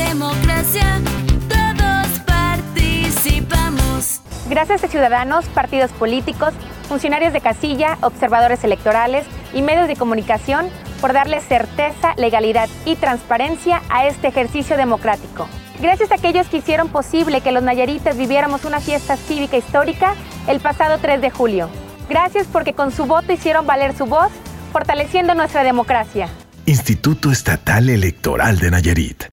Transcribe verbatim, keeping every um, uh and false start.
democracia, todos participamos. Gracias a ciudadanos, partidos políticos, funcionarios de casilla, observadores electorales y medios de comunicación por darle certeza, legalidad y transparencia a este ejercicio democrático. Gracias a aquellos que hicieron posible que los nayaritas viviéramos una fiesta cívica histórica el pasado tres de julio. Gracias porque con su voto hicieron valer su voz, fortaleciendo nuestra democracia. Instituto Estatal Electoral de Nayarit.